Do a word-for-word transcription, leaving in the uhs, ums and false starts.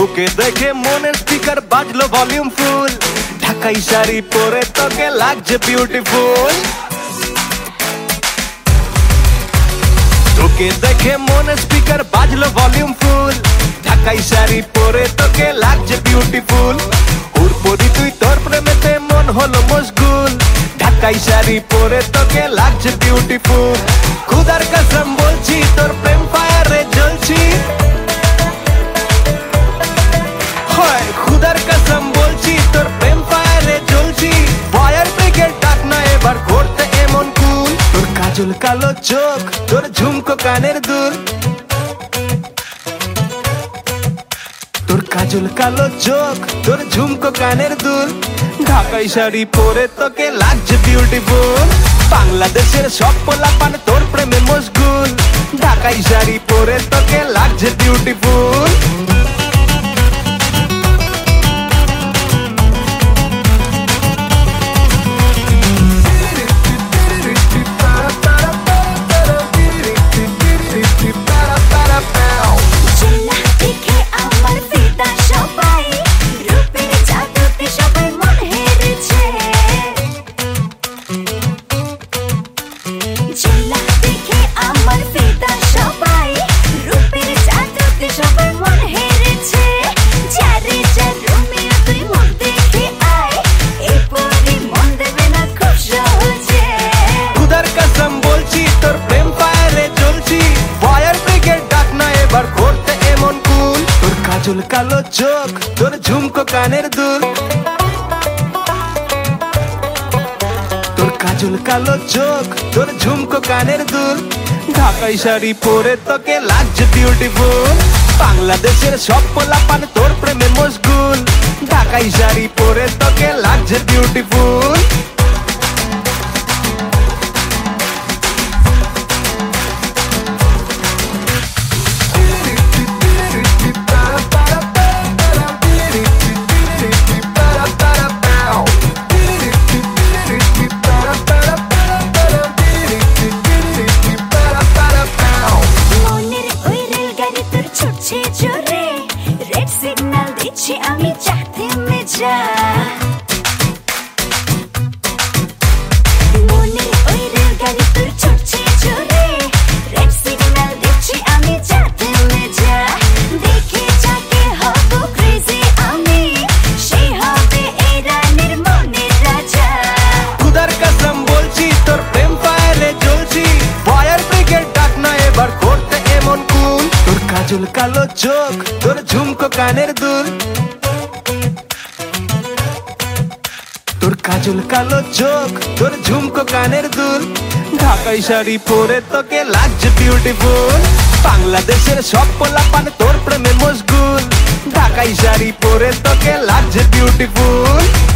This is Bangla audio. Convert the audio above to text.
তোকে দেখে মনের স্পিকার বাজলো ভলিউম ফুল, ঢাকাই শাড়ি পরে তোকে লাগছে বিউটিফুল। তোকে দেখে মনের স্পিকার বাজলো ভলিউম ফুল, ঢাকাই শাড়ি পরে তোকে লাগছে বিউটিফুল। উরপরি তুই তোর প্রেমেতে মন হলো মশগুল, ঢাকাই শাড়ি পরে তোকে লাগছে বিউটিফুল। খুদার কসম বলছি তোর প্রেম ফায়ারে জ্বলছি, হয় খুদার কসম বলছি তোর প্রেম ফায়ারে জ্বলছি। ফায়ার ব্রিগেড ডাক না এবার করতে এমন কুল, তোর কাজল কালো চোখ, তোর ঝুমকো কানের দুল, তোর কাজল কালো চোখ, তোর ঝুমকো কানের দুল। ঢাকাই শাড়ি পরে তোকে লাগছে বিউটিফুল, বাংলাদেশের সব পোলাপান তোর প্রেমে মশগুল, ঢাকাই শাড়ি পরে তোকে লাগছে বিউটিফুল। কাজল কালো চোখ, তোর ঝুমকো কানের দুল, তোর কাজল কালো চোখ, তোর ঝুমকো কানের দুল। ঢাকাই শাড়ি পরে তোকে লাগছে বিউটিফুল, বাংলাদেশের সব পোলাপান তোর প্রেমে মশগুল, ঢাকাই শাড়ি পরে তোকে লাগছে বিউটিফুল। রেড সিগন্যাল দিচ্ছি আমি, চাহতে মে যা মনে ওই রেলগাড়ি তোর ছুটছে জোরে, রেড সিগন্যাল দিচ্ছি আমি, চাহতে মে যা দেখে যাকে হব ক্রেজি আমি, সে হবে এই রানীর মনের রাজা। খুদার কসম বলছি তোর প্রেম ফায়ারে জ্বলছি, ফায়ার ব্রিগেড ডাক না এবার করতে এমন কুল, তোর কাজল কালো চোখ, তোর ঝুমকো কানের দুল, তোর কাজল কালো চোখ, তোর ঝুমকো কানের দুল। ঢাকাই শাড়ি পরে তোকে লাগছে বিউটিফুল, বাংলাদেশের সব পোলাপান তোর প্রেমে মশগুল, ঢাকাই শাড়ি পরে তোকে লাগছে বিউটিফুল।